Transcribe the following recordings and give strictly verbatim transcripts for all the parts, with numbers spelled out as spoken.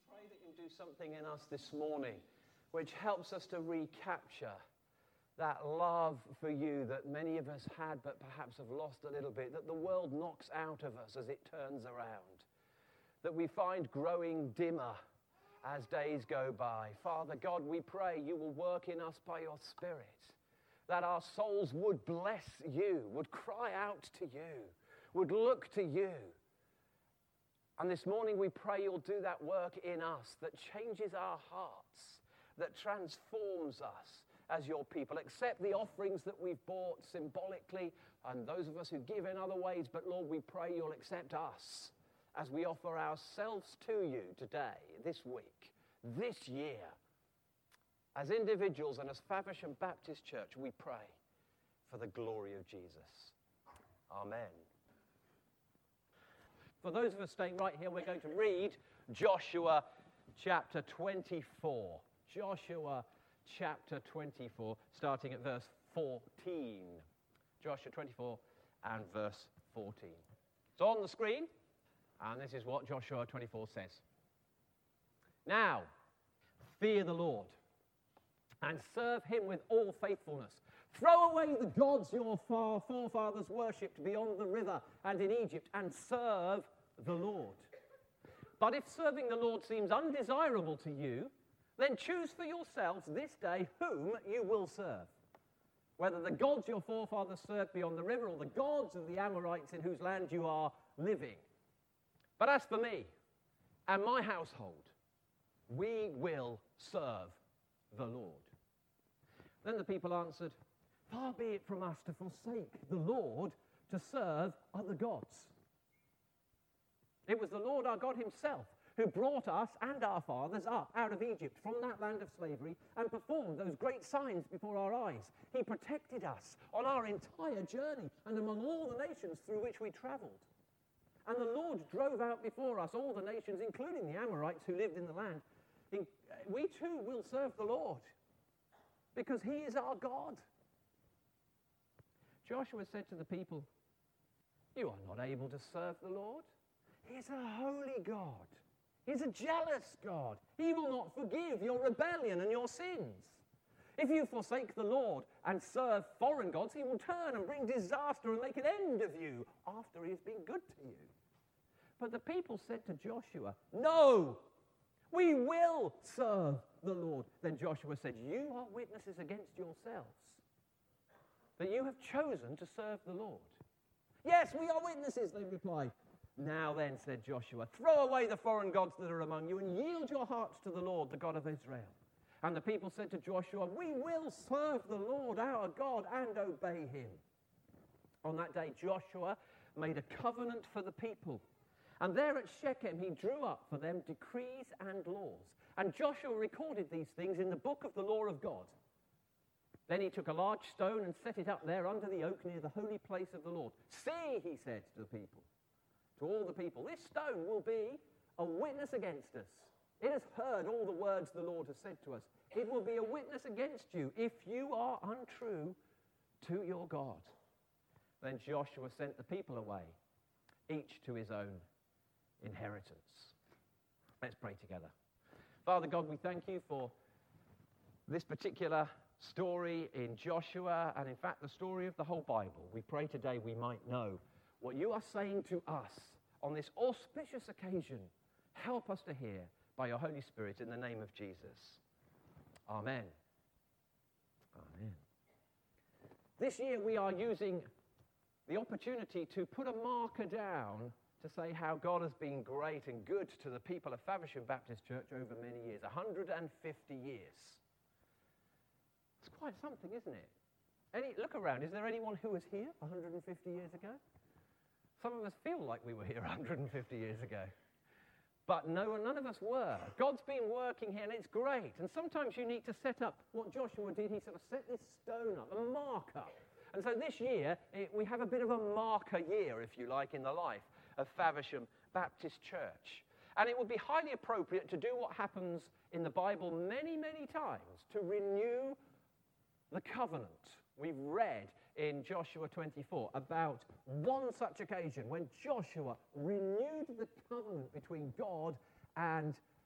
Pray that you'll do something in us this morning which helps us to recapture that love for you that many of us had but perhaps have lost a little bit, that the world knocks out of us as it turns around, that we find growing dimmer as days go by. Father God, we pray you will work in us by your Spirit, that our souls would bless you, would cry out to you, would look to you. And this morning we pray you'll do that work in us that changes our hearts, that transforms us as your people. Accept the offerings that we've brought symbolically and those of us who give in other ways, but Lord, we pray you'll accept us as we offer ourselves to you today, this week, this year. As individuals and as Faversham Baptist Church, we pray for the glory of Jesus. Amen. For those of us staying right here, we're going to read Joshua chapter twenty-four. Joshua chapter twenty-four, starting at verse fourteen. Joshua twenty-four and verse fourteen. It's on the screen, and this is what Joshua twenty-four says. Now, fear the Lord, and serve him with all faithfulness. Throw away the gods your forefathers worshipped beyond the river and in Egypt, and serve the Lord. But if serving the Lord seems undesirable to you, then choose for yourselves this day whom you will serve, whether the gods your forefathers served beyond the river or the gods of the Amorites in whose land you are living. But as for me and my household, we will serve the Lord. Then the people answered, far be it from us to forsake the Lord to serve other gods. It was the Lord our God himself who brought us and our fathers up out of Egypt from that land of slavery and performed those great signs before our eyes. He protected us on our entire journey and among all the nations through which we traveled. And the Lord drove out before us all the nations, including the Amorites who lived in the land. We too will serve the Lord, because he is our God. Joshua said to the people, you are not able to serve the Lord. He is a holy God. He's a jealous God. He will not forgive your rebellion and your sins. If you forsake the Lord and serve foreign gods, he will turn and bring disaster and make an end of you after he has been good to you. But the people said to Joshua, no, we will serve the Lord. Then Joshua said, you are witnesses against yourselves that you have chosen to serve the Lord. Yes, we are witnesses, they replied. Now then, said Joshua, throw away the foreign gods that are among you and yield your hearts to the Lord, the God of Israel. And the people said to Joshua, we will serve the Lord our God and obey him. On that day, Joshua made a covenant for the people. And there at Shechem, he drew up for them decrees and laws. And Joshua recorded these things in the book of the law of God. Then he took a large stone and set it up there under the oak near the holy place of the Lord. See, he said to the people, to all the people, this stone will be a witness against us. It has heard all the words the Lord has said to us. It will be a witness against you if you are untrue to your God. Then Joshua sent the people away, each to his own inheritance. Let's pray together. Father God, we thank you for this particular story in Joshua, and in fact the story of the whole Bible. We pray today we might know what you are saying to us on this auspicious occasion. Help us to hear by your Holy Spirit in the name of Jesus. Amen. Amen. This year we are using the opportunity to put a marker down to say how God has been great and good to the people of Faversham Baptist Church over many years, one hundred fifty years. It's quite something, isn't it? Any, look around, is there anyone who was here one hundred fifty years ago? Some of us feel like we were here one hundred fifty years ago. But no, none of us were. God's been working here, and it's great. And sometimes you need to set up what Joshua did. He sort of set this stone up, a marker. And so this year, it, we have a bit of a marker year, if you like, in the life of Faversham Baptist Church. And it would be highly appropriate to do what happens in the Bible many, many times, to renew the covenant. We've read in Joshua twenty-four about one such occasion when Joshua renewed the covenant between God and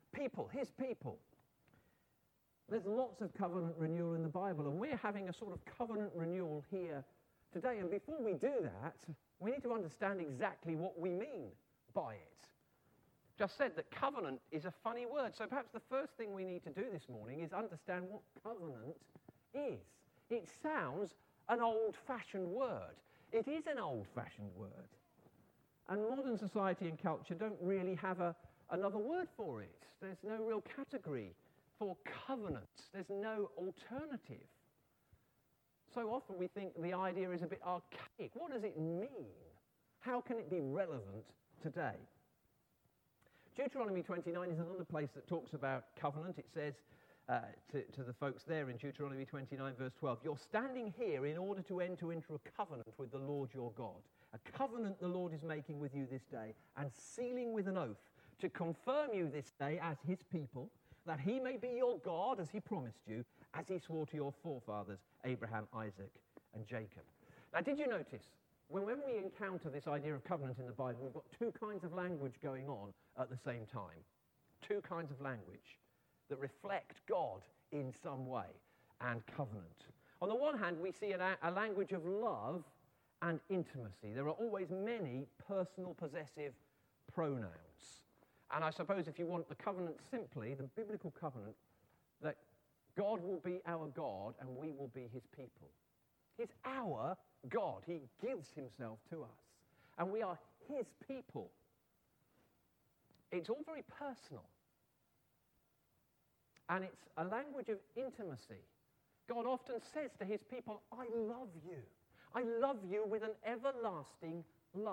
people, his people. There's lots of covenant renewal in the Bible, and we're having a sort of covenant renewal here today. And before we do that, we need to understand exactly what we mean by it. Just said that covenant is a funny word, so perhaps the first thing we need to do this morning is understand what covenant is. It sounds an old-fashioned word. It is an old-fashioned word. And modern society and culture don't really have a, another word for it. There's no real category for covenant. There's no alternative. So often we think the idea is a bit archaic. What does it mean? How can it be relevant today? Deuteronomy twenty-nine is another place that talks about covenant. It says uh, to, to the folks there in Deuteronomy twenty-nine verse twelve, you're standing here in order to enter into a covenant with the Lord your God, a covenant the Lord is making with you this day, and sealing with an oath to confirm you this day as his people, that he may be your God as he promised you, as he swore to your forefathers, Abraham, Isaac, and Jacob. Now, did you notice, whenever we encounter this idea of covenant in the Bible, we've got two kinds of language going on at the same time. Two kinds of language that reflect God in some way, and covenant. On the one hand, we see a, a language of love and intimacy. There are always many personal possessive pronouns. And I suppose if you want the covenant simply, the biblical covenant, that God will be our God and we will be his people. He's our God. He gives himself to us. And we are his people. It's all very personal. And it's a language of intimacy. God often says to his people, I love you. I love you with an everlasting love.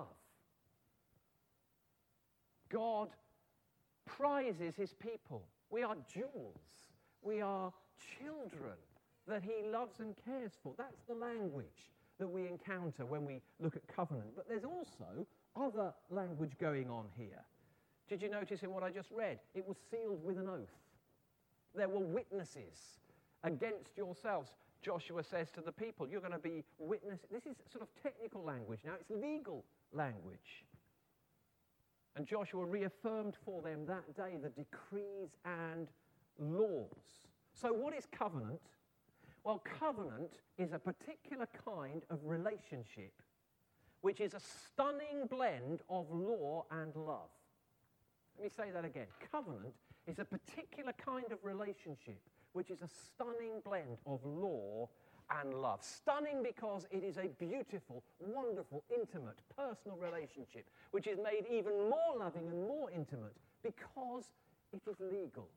God prizes his people. We are jewels. We are children that he loves and cares for. That's the language that we encounter when we look at covenant. But there's also other language going on here. Did you notice in what I just read? It was sealed with an oath. There were witnesses against yourselves. Joshua says to the people, you're going to be witnesses. This is sort of technical language now. It's legal language. And Joshua reaffirmed for them that day the decrees and laws. So what is covenant? Well, covenant is a particular kind of relationship which is a stunning blend of law and love. Let me say that again. Covenant is a particular kind of relationship which is a stunning blend of law and love. Stunning because it is a beautiful, wonderful, intimate, personal relationship which is made even more loving and more intimate because it is legal.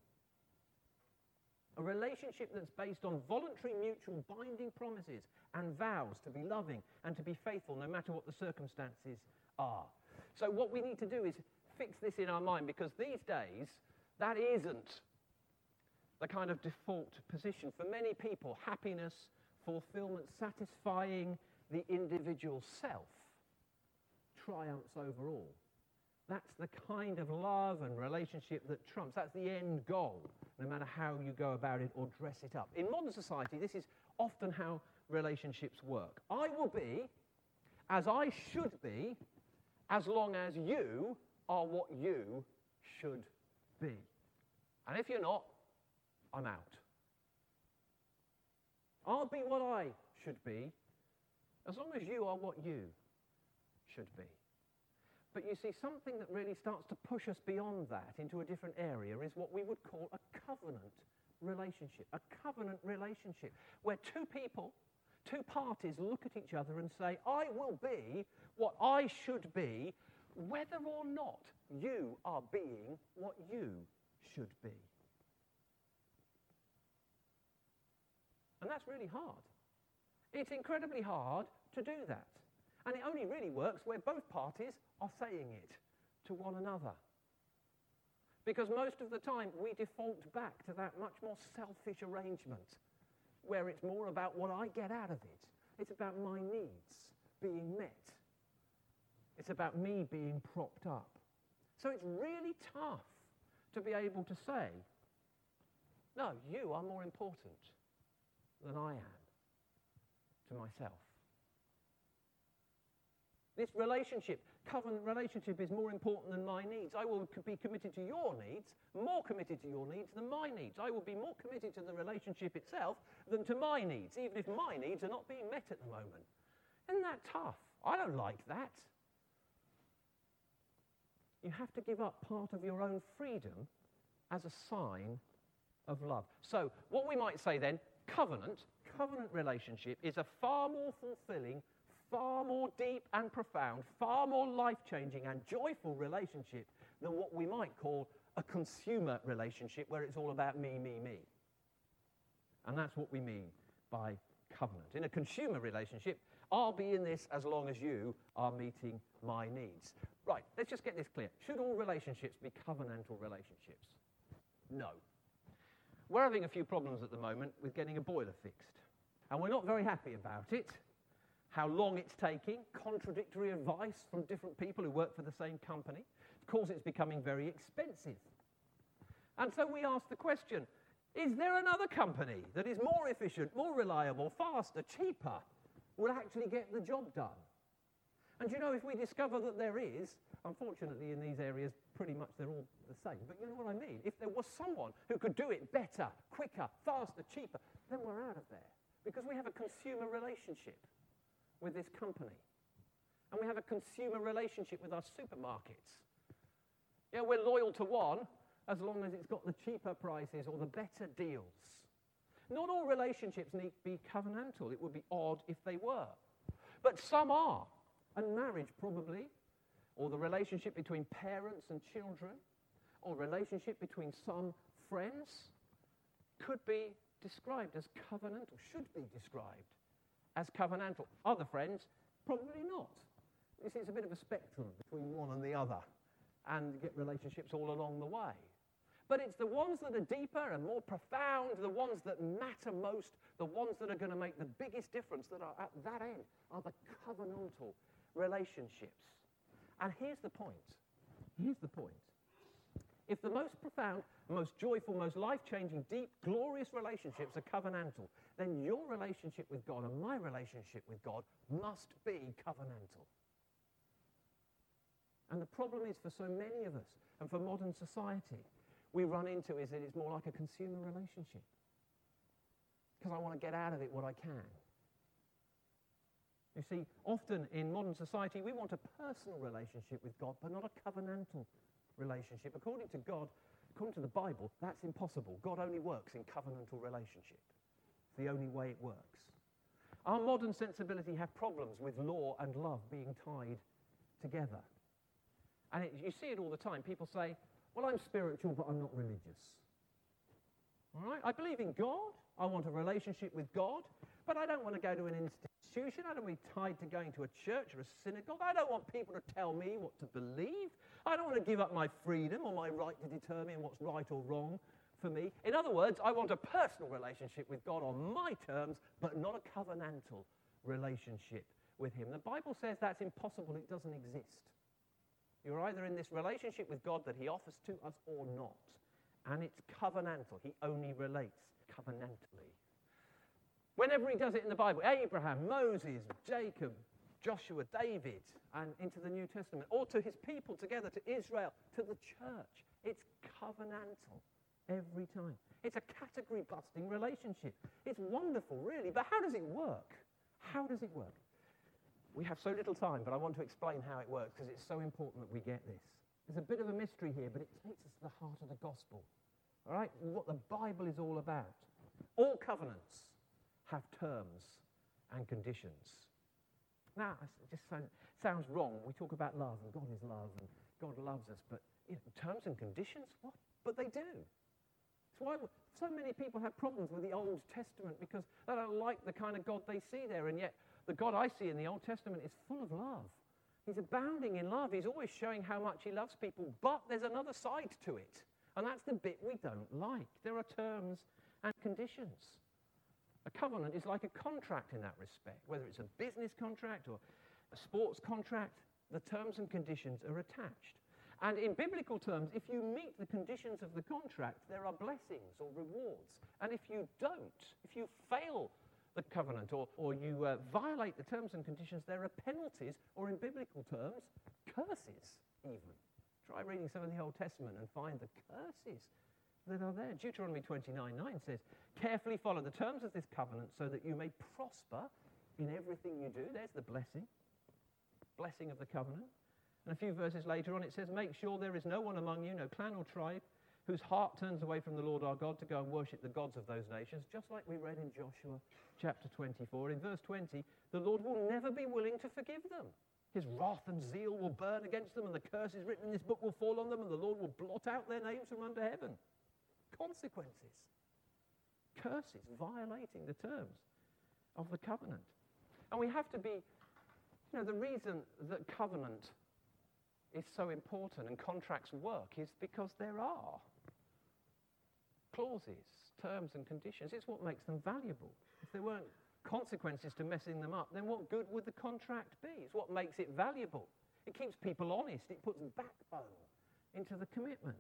A relationship that's based on voluntary, mutual, binding promises and vows to be loving and to be faithful no matter what the circumstances are. So what we need to do is fix this in our mind, because these days that isn't the kind of default position. For many people, happiness, fulfillment, satisfying the individual self triumphs over all. That's the kind of love and relationship that trumps. That's the end goal, no matter how you go about it or dress it up. In modern society, this is often how relationships work. I will be as I should be as long as you are what you should be. And if you're not, I'm out. I'll be what I should be as long as you are what you should be. But you see, something that really starts to push us beyond that into a different area is what we would call a covenant relationship. A covenant relationship where two people, two parties look at each other and say, I will be what I should be, whether or not you are being what you should be. And that's really hard. It's incredibly hard to do that. And it only really works where both parties are saying it to one another. Because most of the time we default back to that much more selfish arrangement where it's more about what I get out of it. It's about my needs being met. It's about me being propped up. So it's really tough to be able to say, no, you are more important than I am to myself. This relationship covenant relationship is more important than my needs. I will be committed to your needs, more committed to your needs than my needs. I will be more committed to the relationship itself than to my needs, even if my needs are not being met at the moment. Isn't that tough? I don't like that. You have to give up part of your own freedom as a sign of love. So what we might say then, covenant, covenant relationship is a far more fulfilling, far more deep and profound, far more life-changing and joyful relationship than what we might call a consumer relationship where it's all about me, me, me. And that's what we mean by covenant. In a consumer relationship, I'll be in this as long as you are meeting my needs. Right, let's just get this clear. Should all relationships be covenantal relationships? No. We're having a few problems at the moment with getting a boiler fixed. And we're not very happy about it. How long it's taking, contradictory advice from different people who work for the same company. Of course, it's becoming very expensive. And so we ask the question, is there another company that is more efficient, more reliable, faster, cheaper, will actually get the job done? And you know, if we discover that there is, unfortunately in these areas, pretty much they're all the same, but you know what I mean? If there was someone who could do it better, quicker, faster, cheaper, then we're out of there. Because we have a consumer relationship with this company. And we have a consumer relationship with our supermarkets. Yeah, we're loyal to one as long as it's got the cheaper prices or the better deals. Not all relationships need to be covenantal. It would be odd if they were. But some are. And marriage probably, or the relationship between parents and children, or relationship between some friends, could be described as covenantal, should be described as covenantal. Other friends, probably not. You see, it's a bit of a spectrum between one and the other, and you get relationships all along the way. But it's the ones that are deeper and more profound, the ones that matter most, the ones that are going to make the biggest difference that are at that end, are the covenantal relationships. And here's the point. Here's the point. If the most profound, most joyful, most life-changing, deep, glorious relationships are covenantal, then your relationship with God and my relationship with God must be covenantal. And the problem is for so many of us, and for modern society, we run into is that it's more like a consumer relationship. Because I want to get out of it what I can. You see, often in modern society, we want a personal relationship with God, but not a covenantal relationship. According to God, according to the Bible, that's impossible. God only works in covenantal relationship. It's the only way it works. Our modern sensibility have problems with law and love being tied together. And it, you see it all the time. People say, well, I'm spiritual, but I'm not religious. All right? I believe in God. I want a relationship with God, but I don't want to go to an institution. I don't want to be tied to going to a church or a synagogue. I don't want people to tell me what to believe. I don't want to give up my freedom or my right to determine what's right or wrong for me. In other words, I want a personal relationship with God on my terms, but not a covenantal relationship with him. The Bible says that's impossible. It doesn't exist. You're either in this relationship with God that he offers to us or not. And it's covenantal. He only relates covenantally. Whenever he does it in the Bible, Abraham, Moses, Jacob, Joshua, David, and into the New Testament, or to his people together, to Israel, to the church, it's covenantal every time. It's a category-busting relationship. It's wonderful, really, but how does it work? How does it work? We have so little time, but I want to explain how it works because it's so important that we get this. There's a bit of a mystery here, but it takes us to the heart of the gospel. All right? What the Bible is all about. All covenants have terms and conditions. Now, it just sound, sounds wrong. We talk about love, and God is love, and God loves us, but you know, terms and conditions? What? But they do. It's why so many people have problems with the Old Testament because they don't like the kind of God they see there, and yet the God I see in the Old Testament is full of love. He's abounding in love. He's always showing how much he loves people. But there's another side to it. And that's the bit we don't like. There are terms and conditions. A covenant is like a contract in that respect. Whether it's a business contract or a sports contract, the terms and conditions are attached. And in biblical terms, if you meet the conditions of the contract, there are blessings or rewards. And if you don't, if you fail the covenant, or, or you uh, violate the terms and conditions, there are penalties, or in biblical terms, curses even. Try reading some of the Old Testament and find the curses that are there. Deuteronomy twenty-nine nine says, carefully follow the terms of this covenant so that you may prosper in everything you do. There's the blessing, blessing of the covenant. And a few verses later on it says, make sure there is no one among you, no clan or tribe, whose heart turns away from the Lord our God to go and worship the gods of those nations, just like we read in Joshua chapter twenty-four. In verse twenty, the Lord will never be willing to forgive them. His wrath and zeal will burn against them, and the curses written in this book will fall on them, and the Lord will blot out their names from under heaven. Consequences. Curses, violating the terms of the covenant. And we have to be, you know, the reason that covenant is so important and contracts work is because there are clauses, terms and conditions. It's what makes them valuable. If there weren't consequences to messing them up, then what good would the contract be? It's what makes it valuable. It keeps people honest. It puts backbone into the commitment.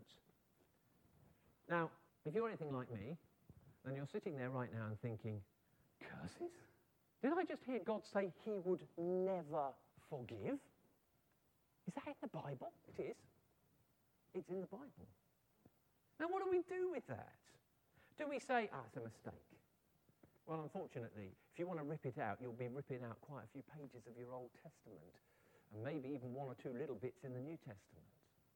Now, if you're anything like me, then you're sitting there right now and thinking, curses? Did I just hear God say he would never forgive? Is that in the Bible? It is. It's in the Bible. Now, what do we do with that? Do we say, ah, it's a mistake? Well, unfortunately, if you want to rip it out, you'll be ripping out quite a few pages of your Old Testament, and maybe even one or two little bits in the New Testament.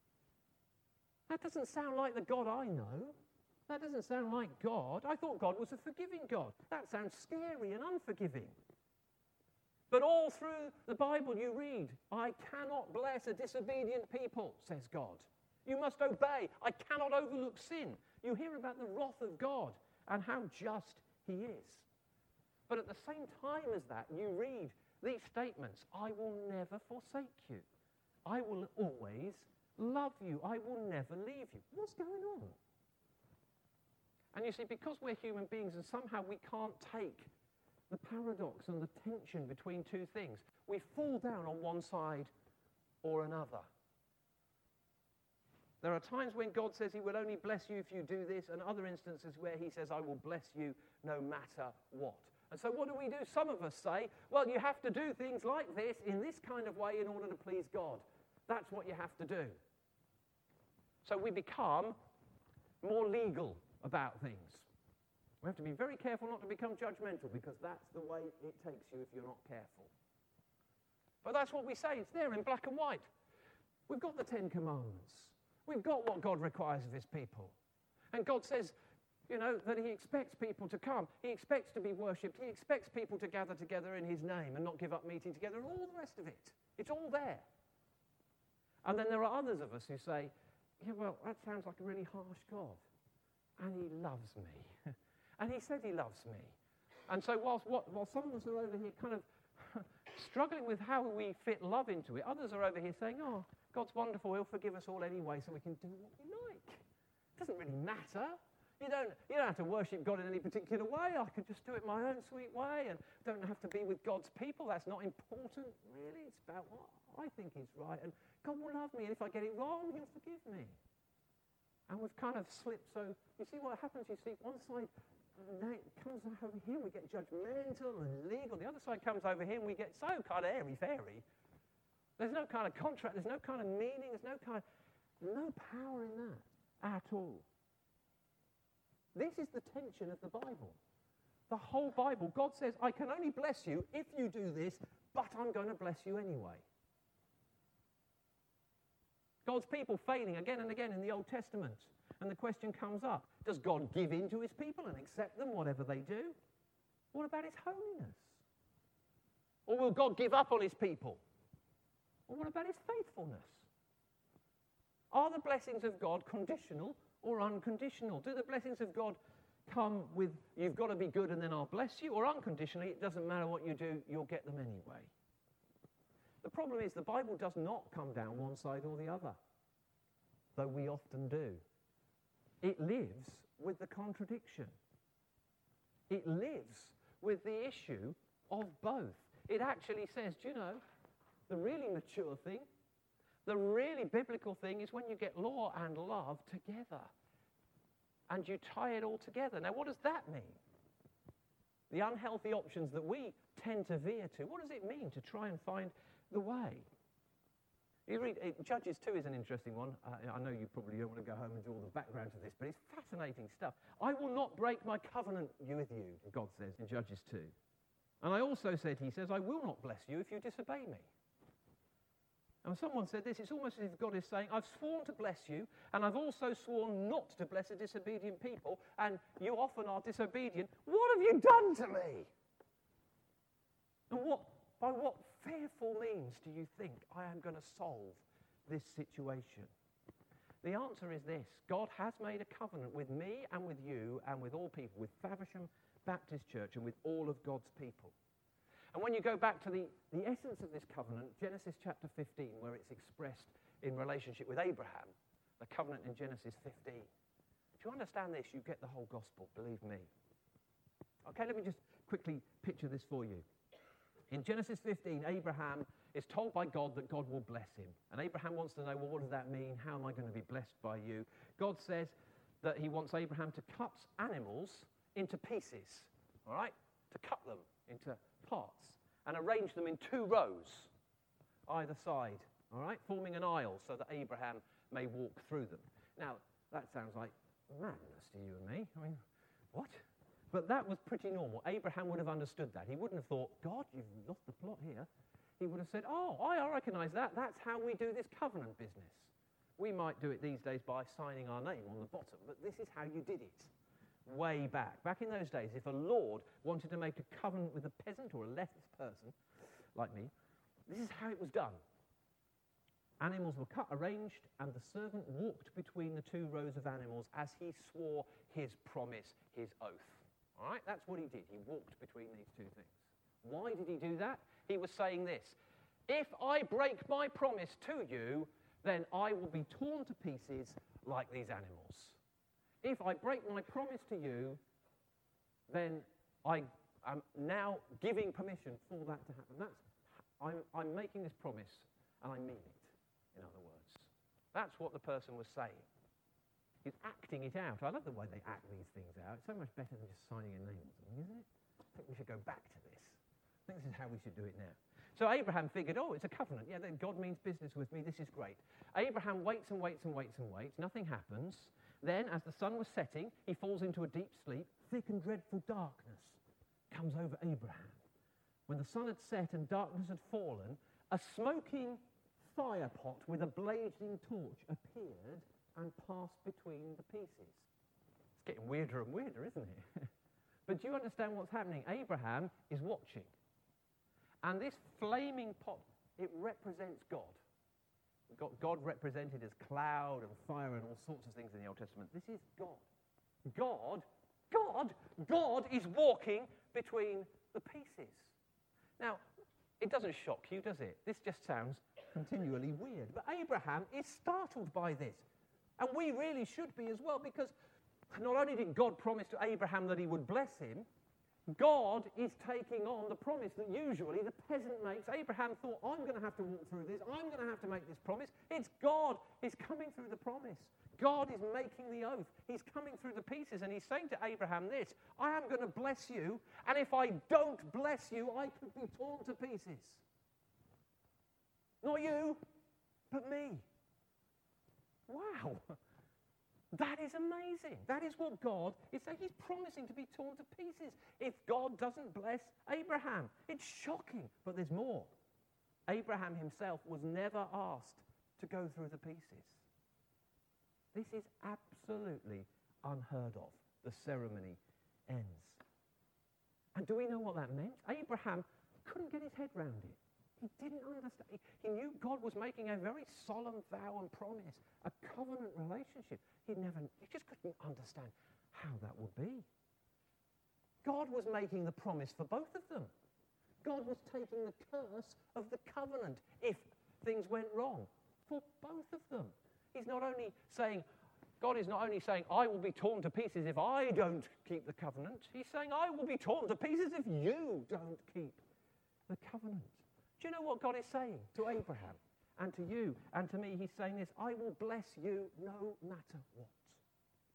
That doesn't sound like the God I know. That doesn't sound like God. I thought God was a forgiving God. That sounds scary and unforgiving. But all through the Bible you read, I cannot bless a disobedient people, says God. You must obey. I cannot overlook sin. You hear about the wrath of God and how just he is. But at the same time as that, you read these statements, I will never forsake you. I will always love you. I will never leave you. What's going on? And you see, because we're human beings and somehow we can't take the paradox and the tension between two things, we fall down on one side or another. There are times when God says he will only bless you if you do this, and other instances where he says, I will bless you no matter what. And so what do we do? Some of us say, well, you have to do things like this in this kind of way in order to please God. That's what you have to do. So we become more legal about things. We have to be very careful not to become judgmental, because that's the way it takes you if you're not careful. But that's what we say. It's there in black and white. We've got the Ten Commandments. We've got what God requires of his people. And God says, you know, that he expects people to come. He expects to be worshipped. He expects people to gather together in his name and not give up meeting together and all the rest of it. It's all there. And then there are others of us who say, yeah, well, that sounds like a really harsh God. And he loves me. And he said he loves me. And so whilst, what, while some of us are over here kind of struggling with how we fit love into it, others are over here saying, oh, God's wonderful, he'll forgive us all anyway so we can do what we like. It doesn't really matter. You don't, you don't have to worship God in any particular way. I could just do it my own sweet way and don't have to be with God's people. That's not important, really. It's about what I think is right. And God will love me, and if I get it wrong, he'll forgive me. And we've kind of slipped. So you see what happens? You see, one side comes over here, we get judgmental and legal. The other side comes over here, and we get so kind of airy-fairy. There's no kind of contract, there's no kind of meaning, there's no kind of, no power in that at all. This is the tension of the Bible. The whole Bible, God says, I can only bless you if you do this, but I'm going to bless you anyway. God's people failing again and again in the Old Testament. And the question comes up, does God give in to his people and accept them, whatever they do? What about his holiness? Or will God give up on his people? Or what about his faithfulness? Are the blessings of God conditional or unconditional? Do the blessings of God come with, you've got to be good and then I'll bless you? Or unconditionally, it doesn't matter what you do, you'll get them anyway? The problem is the Bible does not come down one side or the other, though we often do. It lives with the contradiction. It lives with the issue of both. It actually says, do you know, the really mature thing, the really biblical thing is when you get law and love together and you tie it all together. Now, what does that mean? the unhealthy options that we tend to veer to. What does it mean to try and find the way? You read, it, Judges two is an interesting one. Uh, I know you probably don't want to go home and do all the background to this, but it's fascinating stuff. I will not break my covenant with you, God says in Judges two. And I also said, he says, I will not bless you if you disobey me. And someone said this, it's almost as if God is saying, I've sworn to bless you, and I've also sworn not to bless a disobedient people, and you often are disobedient. What have you done to me? And what, by what fearful means do you think I am going to solve this situation? The answer is this. God has made a covenant with me and with you and with all people, with Faversham Baptist Church and with all of God's people. And when you go back to the, the essence of this covenant, Genesis chapter fifteen, where it's expressed in relationship with Abraham, the covenant in Genesis fifteen. If you understand this, you get the whole gospel, believe me. Okay, let me just quickly picture this for you. In Genesis fifteen, Abraham is told by God that God will bless him. And Abraham wants to know, well, what does that mean? How am I going to be blessed by you? God says that he wants Abraham to cut animals into pieces, all right? To cut them into parts and arrange them in two rows either side, all right, forming an aisle so that Abraham may walk through them. Now, that sounds like madness to you and me. I mean, what? But that was pretty normal. Abraham would have understood that. He wouldn't have thought, God, you've lost the plot here. He would have said, oh, I recognize that. That's how we do this covenant business. We might do it these days by signing our name on the bottom, but this is how you did it. Way back. Back in those days, if a lord wanted to make a covenant with a peasant or a less person, like me, this is how it was done. Animals were cut, arranged, and the servant walked between the two rows of animals as he swore his promise, his oath. All right, that's what he did. He walked between these two things. Why did he do that? He was saying this, if I break my promise to you, then I will be torn to pieces like these animals. If I break my promise to you, then I am now giving permission for that to happen. That's, I'm, I'm making this promise, and I mean it, in other words. That's what the person was saying. He's acting it out. I love the way they act these things out. It's so much better than just signing a name or something, isn't it? I think we should go back to this. I think this is how we should do it now. So Abraham figured, oh, it's a covenant. Yeah, then God means business with me. This is great. Abraham waits and waits and waits and waits. Nothing happens. Then, as the sun was setting, he falls into a deep sleep. Thick and dreadful darkness comes over Abraham. When the sun had set and darkness had fallen, a smoking fire pot with a blazing torch appeared and passed between the pieces. It's getting weirder and weirder, isn't it? But do you understand what's happening? Abraham is watching. And this flaming pot, it represents God. We've got God represented as cloud and fire and all sorts of things in the Old Testament. This is God. God, God, God is walking between the pieces. Now, it doesn't shock you, does it? This just sounds continually weird. But Abraham is startled by this. And we really should be as well, because not only did God promise to Abraham that he would bless him, God is taking on the promise that usually the peasant makes. Abraham thought, I'm going to have to walk through this. I'm going to have to make this promise. It's God who's coming through the promise. God is making the oath. He's coming through the pieces, and he's saying to Abraham this, I am going to bless you, and if I don't bless you, I could be torn to pieces. Not you, but me. Wow. That is amazing. That is what God is saying. He's promising to be torn to pieces if God doesn't bless Abraham. It's shocking, but there's more. Abraham himself was never asked to go through the pieces. This is absolutely unheard of. The ceremony ends. And do we know what that meant? Abraham couldn't get his head round it. He didn't understand. He knew God was making a very solemn vow and promise, a covenant relationship. He never, he just couldn't understand how that would be. God was making the promise for both of them. God was taking the curse of the covenant if things went wrong for both of them. He's not only saying, God is not only saying, I will be torn to pieces if I don't keep the covenant. He's saying, I will be torn to pieces if you don't keep the covenant. Do you know what God is saying to Abraham and to you and to me? He's saying this, I will bless you no matter what.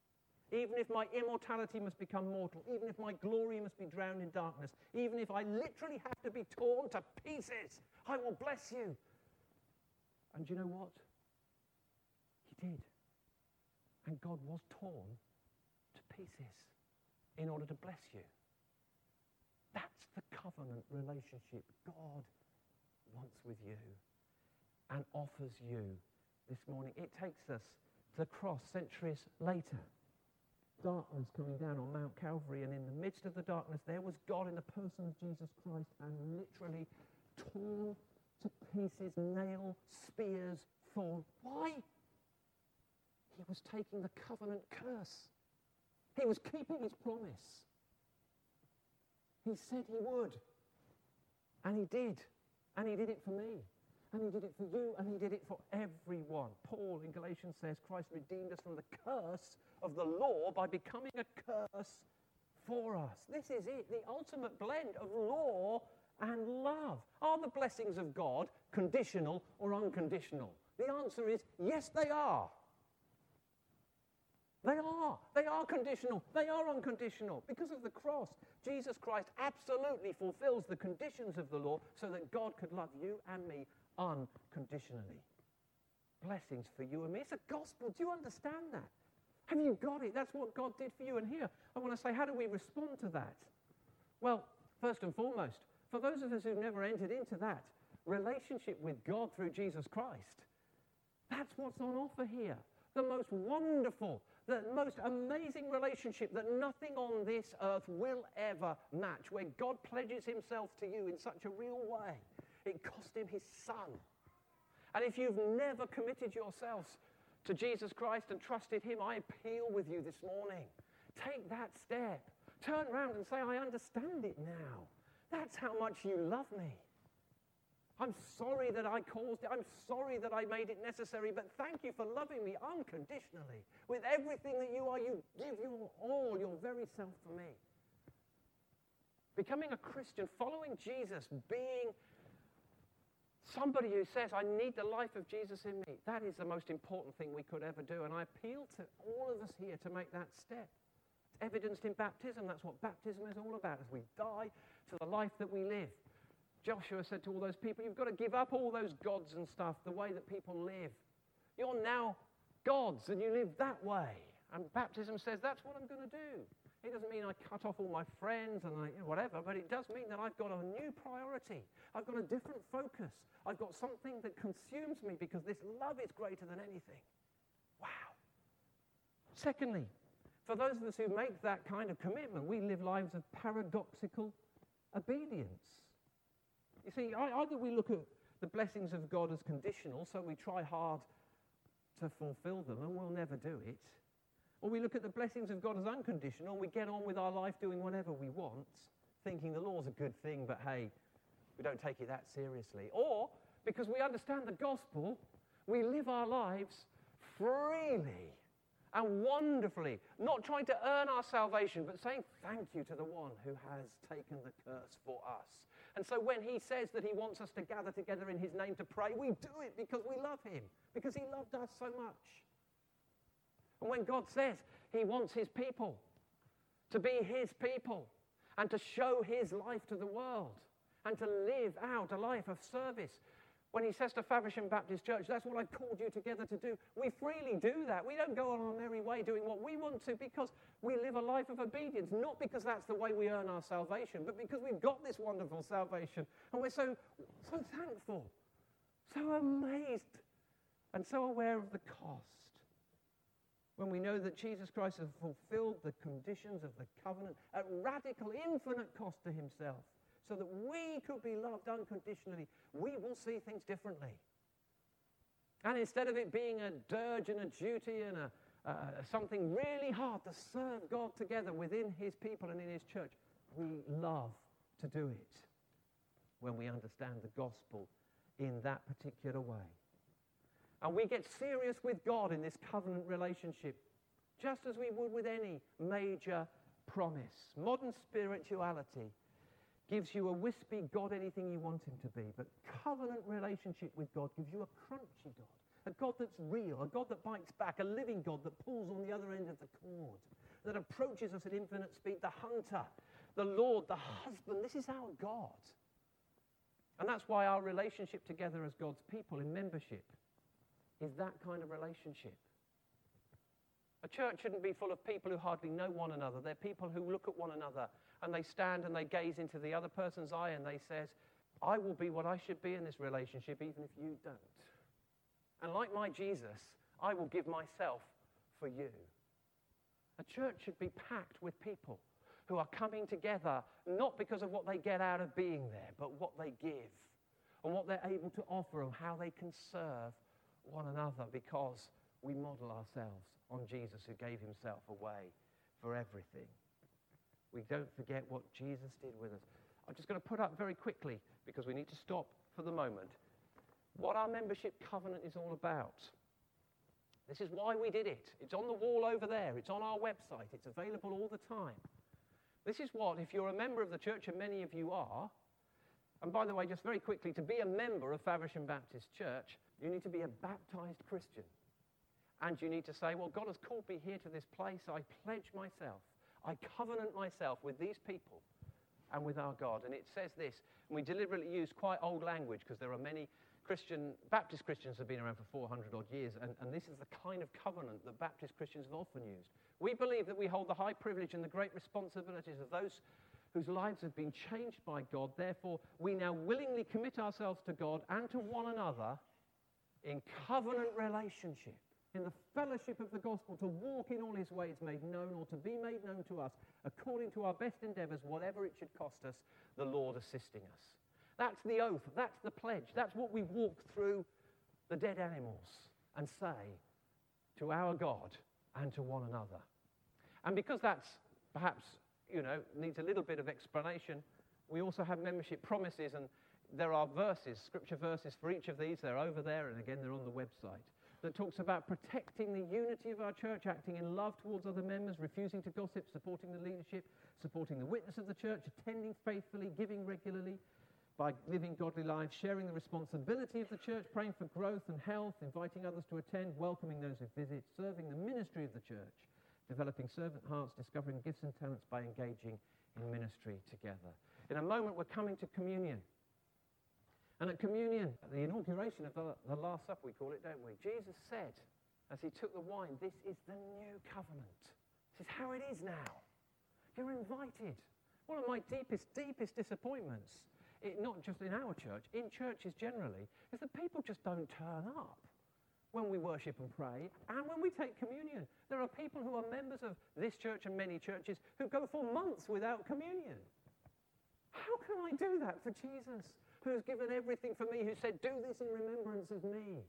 even if my immortality must become mortal, even if my glory must be drowned in darkness, even if I literally have to be torn to pieces, I will bless you. And do you know what? He did. And God was torn to pieces in order to bless you. That's the covenant relationship God wants with you and offers you this morning. It takes us to the cross centuries later. Darkness coming down on Mount Calvary, and in the midst of the darkness there was God in the person of Jesus Christ, and literally torn to pieces, nail, spears, thorn. Why? He was taking the covenant curse. He was keeping his promise. He said he would. And he did. And he did it for me. And he did it for you. And he did it for everyone. Paul in Galatians says Christ redeemed us from the curse of the law by becoming a curse for us. This is it. The ultimate blend of law and love. Are the blessings of God conditional or unconditional? The answer is yes, they are. They are. They are conditional. They are unconditional. Because of the cross, Jesus Christ absolutely fulfills the conditions of the law so that God could love you and me unconditionally. Blessings for you and me. It's a gospel. Do you understand that? Have you got it? That's what God did for you. And here, I want to say, how do we respond to that? Well, first and foremost, for those of us who've never entered into that relationship with God through Jesus Christ, that's what's on offer here. The most wonderful, the most amazing relationship that nothing on this earth will ever match, where God pledges himself to you in such a real way. It cost him his son. And if you've never committed yourselves to Jesus Christ and trusted him, I appeal with you this morning. Take that step. Turn around and say, I understand it now. That's how much you love me. I'm sorry that I caused it. I'm sorry that I made it necessary, but thank you for loving me unconditionally. With everything that you are, you give your all, your very self for me. Becoming a Christian, following Jesus, being somebody who says, I need the life of Jesus in me, that is the most important thing we could ever do. And I appeal to all of us here to make that step. It's evidenced in baptism. That's what baptism is all about, as we die to the life that we live. Joshua said to all those people, you've got to give up all those gods and stuff, the way that people live. You're now gods and you live that way. And baptism says, that's what I'm going to do. It doesn't mean I cut off all my friends and I, you know, whatever, but it does mean that I've got a new priority. I've got a different focus. I've got something that consumes me because this love is greater than anything. Wow. Secondly, for those of us who make that kind of commitment, we live lives of paradoxical obedience. You see, either we look at the blessings of God as conditional, so we try hard to fulfill them and we'll never do it, or we look at the blessings of God as unconditional and we get on with our life doing whatever we want, thinking the law's a good thing, but hey, we don't take it that seriously. Or, because we understand the gospel, we live our lives freely and wonderfully, not trying to earn our salvation, but saying thank you to the one who has taken the curse for us. And so when he says that he wants us to gather together in his name to pray, we do it because we love him, because he loved us so much. And when God says he wants his people to be his people and to show his life to the world and to live out a life of service, when he says to Faversham Baptist Church, that's what I've called you together to do, we freely do that. We don't go on our merry way doing what we want to because we live a life of obedience, not because that's the way we earn our salvation, but because we've got this wonderful salvation. And we're so, so thankful, so amazed, and so aware of the cost. When we know that Jesus Christ has fulfilled the conditions of the covenant at radical, infinite cost to himself, so that we could be loved unconditionally, we will see things differently. And instead of it being a dirge and a duty and a, uh, something really hard to serve God together within his people and in his church, we love to do it when we understand the gospel in that particular way. And we get serious with God in this covenant relationship, just as we would with any major promise. Modern spirituality gives you a wispy God, anything you want him to be. But covenant relationship with God gives you a crunchy God, a God that's real, a God that bites back, a living God that pulls on the other end of the cord. that approaches us at infinite speed, the hunter, the Lord, the husband. This is our God. And that's why our relationship together as God's people in membership is that kind of relationship. A church shouldn't be full of people who hardly know one another. They're people who look at one another and they stand and they gaze into the other person's eye and they says, I will be what I should be in this relationship even if you don't. And like my Jesus, I will give myself for you. A church should be packed with people who are coming together not because of what they get out of being there, but what they give and what they're able to offer and how they can serve one another, because we model ourselves on Jesus, who gave himself away for everything. We don't forget what Jesus did with us. I'm just going to put up very quickly, because we need to stop for the moment, what our membership covenant is all about. This is why we did it. It's on the wall over there. It's on our website. It's available all the time. This is what, if you're a member of the church, and many of you are, and by the way, just very quickly, to be a member of Faversham Baptist Church, you need to be a baptized Christian. And you need to say, well, God has called me here to this place. I pledge myself. I covenant myself with these people and with our God. And it says this, and we deliberately use quite old language because there are many Christian, Baptist Christians have been around for four hundred odd years, and, and this is the kind of covenant that Baptist Christians have often used. We believe that we hold the high privilege and the great responsibilities of those whose lives have been changed by God. Therefore, we now willingly commit ourselves to God and to one another in covenant relationship, in the fellowship of the gospel, to walk in all his ways made known, or to be made known to us, according to our best endeavours, whatever it should cost us, the Lord assisting us. That's the oath, that's the pledge, that's what we walk through the dead animals and say to our God and to one another. And because that's perhaps, you know, needs a little bit of explanation, we also have membership promises, and there are verses, scripture verses for each of these. They're over there, and again, they're on the website, that talks about protecting the unity of our church, acting in love towards other members, refusing to gossip, supporting the leadership, supporting the witness of the church, attending faithfully, giving regularly, by living godly lives, sharing the responsibility of the church, praying for growth and health, inviting others to attend, welcoming those who visit, serving the ministry of the church, developing servant hearts, discovering gifts and talents by engaging in ministry together. In a moment, we're coming to communion. And at communion, at the inauguration of the, the Last Supper, we call it, don't we? Jesus said, as he took the wine, this is the new covenant. This is how it is now. You're invited. One of my deepest, deepest disappointments, it, not just in our church, in churches generally, is that people just don't turn up when we worship and pray and when we take communion. There are people who are members of this church and many churches who go for months without communion. How can I do that for Jesus, who has given everything for me, who said, do this in remembrance of me?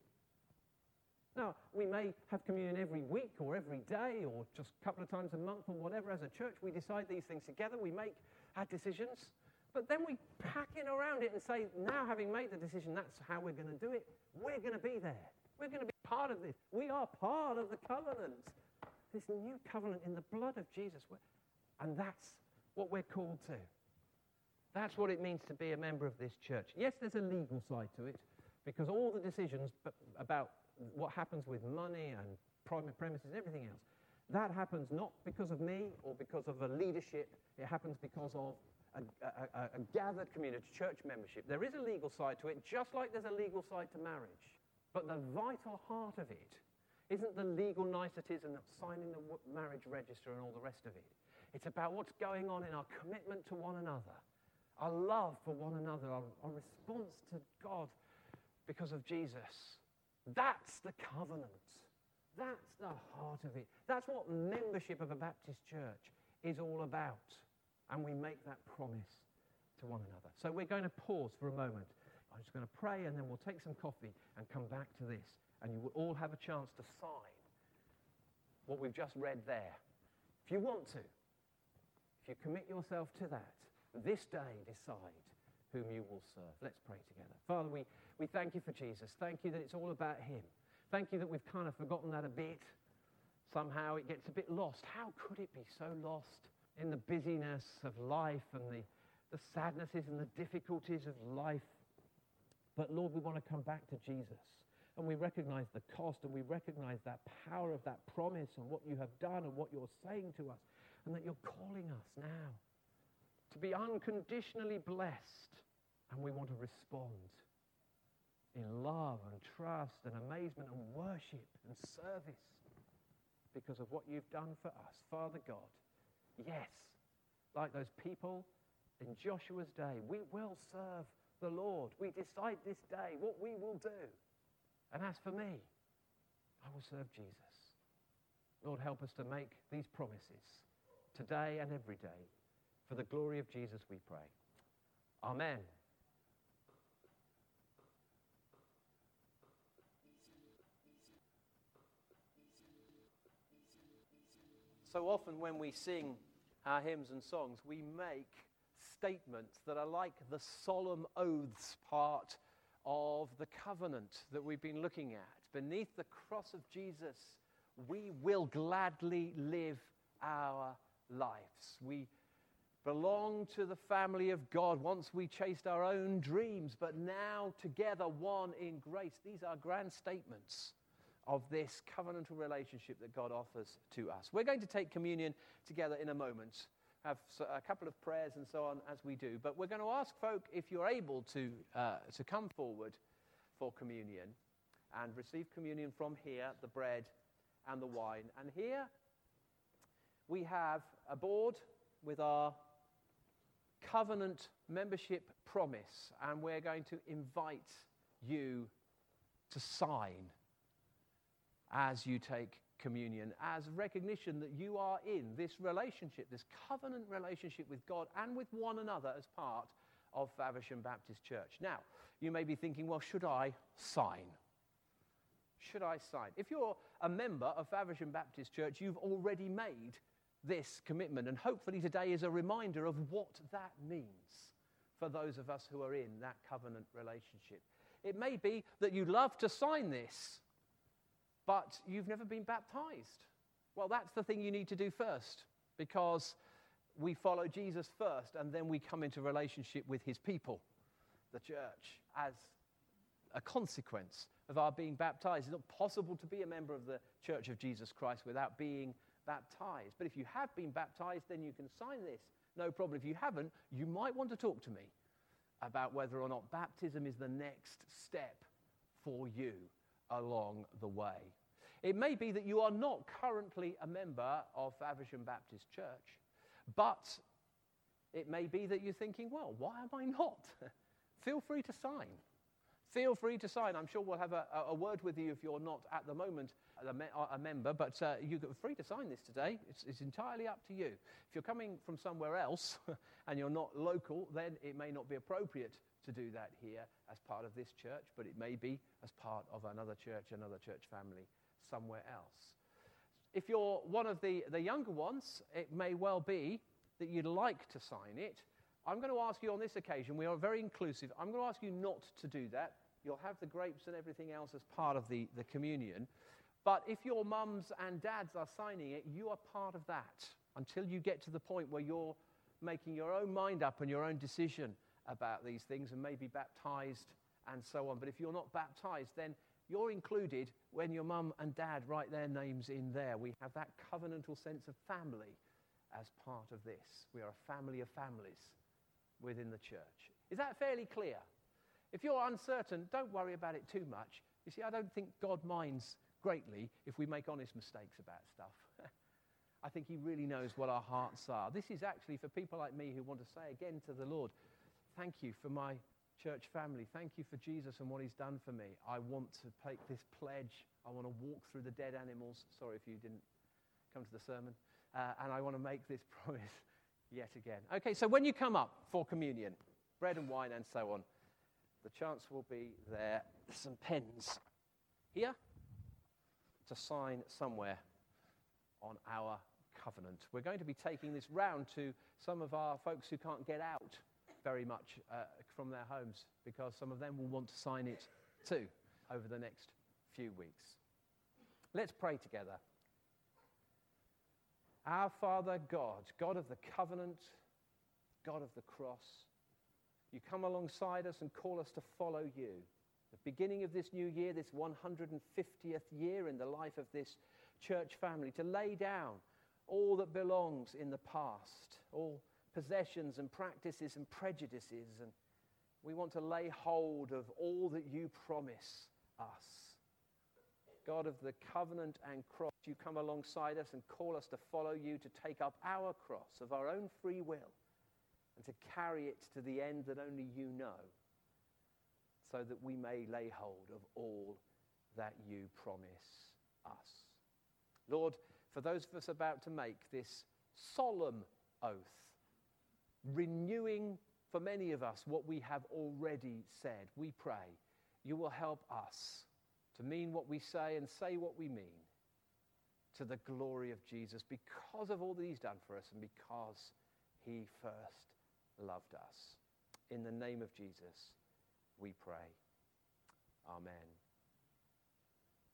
Now, we may have communion every week or every day or just a couple of times a month or whatever. As a church, we decide these things together. We make our decisions. But then we pack in around it and say, now having made the decision, that's how we're going to do it. We're going to be there. We're going to be part of this. We are part of the covenant. This new covenant in the blood of Jesus. And that's what we're called to. That's what it means to be a member of this church. Yes, there's a legal side to it, because all the decisions about what happens with money and private premises, everything else, that happens not because of me or because of a leadership. It happens because of a, a, a gathered community, church membership. There is a legal side to it, just like there's a legal side to marriage. But the vital heart of it isn't the legal niceties and signing the marriage register and all the rest of it. It's about what's going on in our commitment to one another, our love for one another, our, our response to God because of Jesus. That's the covenant. That's the heart of it. That's what membership of a Baptist church is all about. And we make that promise to one another. So we're going to pause for a moment. I'm just going to pray, and then we'll take some coffee and come back to this. And you will all have a chance to sign what we've just read there. If you want to, if you commit yourself to that, this day decide whom you will serve. Let's pray together. Father, we, we thank you for Jesus. Thank you that it's all about him. Thank you that we've kind of forgotten that a bit. Somehow it gets a bit lost. How could it be so lost in the busyness of life and the, the sadnesses and the difficulties of life? But Lord, we want to come back to Jesus, and we recognize the cost, and we recognize that power of that promise and what you have done and what you're saying to us, and that you're calling us now to be unconditionally blessed, and we want to respond in love and trust and amazement and worship and service because of what you've done for us. Father God, yes, like those people in Joshua's day, we will serve the Lord. We decide this day what we will do. And as for me, I will serve Jesus. Lord, help us to make these promises today and every day. For the glory of Jesus we pray. Amen. So often when we sing our hymns and songs, we make statements that are like the solemn oaths part of the covenant that we've been looking at. Beneath the cross of Jesus, we will gladly live our lives. We belong to the family of God. Once we chased our own dreams, but now together one in grace. These are grand statements of this covenantal relationship that God offers to us. We're going to take communion together in a moment, have a couple of prayers and so on as we do, but we're going to ask folk if you're able to, uh, to come forward for communion and receive communion from here, the bread and the wine. And here we have a board with our covenant membership promise, and we're going to invite you to sign as you take communion, as recognition that you are in this relationship, this covenant relationship with God and with one another as part of Faversham Baptist Church. Now, you may be thinking, well, should I sign? Should I sign? If you're a member of Faversham Baptist Church, you've already made this commitment, and hopefully today is a reminder of what that means for those of us who are in that covenant relationship. It may be that you'd love to sign this, but you've never been baptized. Well, that's the thing you need to do first, because we follow Jesus first, and then we come into relationship with his people, the church, as a consequence of our being baptized. It's not possible to be a member of the Church of Jesus Christ without being baptized. But if you have been baptized, then you can sign this. No problem. If you haven't, you might want to talk to me about whether or not baptism is the next step for you along the way. It may be that you are not currently a member of Faversham Baptist Church, but it may be that you're thinking, well, why am I not? Feel free to sign. Feel free to sign. I'm sure we'll have a, a word with you if you're not at the moment a, me- a member, but uh, you're free to sign this today. It's, it's entirely up to you. If you're coming from somewhere else and you're not local, then it may not be appropriate to do that here as part of this church, but it may be as part of another church, another church family somewhere else. If you're one of the, the younger ones, it may well be that you'd like to sign it. I'm going to ask you on this occasion, we are very inclusive, I'm going to ask you not to do that. You'll have the grapes and everything else as part of the, the communion. But if your mums and dads are signing it, you are part of that until you get to the point where you're making your own mind up and your own decision about these things and maybe baptized and so on. But if you're not baptized, then you're included when your mum and dad write their names in there. We have that covenantal sense of family as part of this. We are a family of families within the church. Is that fairly clear? If you're uncertain, don't worry about it too much. You see, I don't think God minds greatly if we make honest mistakes about stuff. I think he really knows what our hearts are. This is actually for people like me who want to say again to the Lord, thank you for my church family. Thank you for Jesus and what he's done for me. I want to take this pledge. I want to walk through the dead animals. Sorry if you didn't come to the sermon. Uh, and I want to make this promise yet again. Okay, so when you come up for communion, bread and wine and so on, the chance will be there, some pens here to sign somewhere on our covenant. We're going to be taking this round to some of our folks who can't get out very much uh, from their homes, because some of them will want to sign it too over the next few weeks. Let's pray together. Our Father God, God of the covenant, God of the cross, you come alongside us and call us to follow you. The beginning of this new year, this one hundred fiftieth year in the life of this church family, to lay down all that belongs in the past, all possessions and practices and prejudices, and we want to lay hold of all that you promise us. God of the covenant and cross, you come alongside us and call us to follow you, to take up our cross of our own free will and to carry it to the end that only you know, so that we may lay hold of all that you promise us. Lord, for those of us about to make this solemn oath, renewing for many of us what we have already said, we pray you will help us to mean what we say and say what we mean to the glory of Jesus, because of all that he's done for us and because he first loved us. In the name of Jesus, we pray. Amen.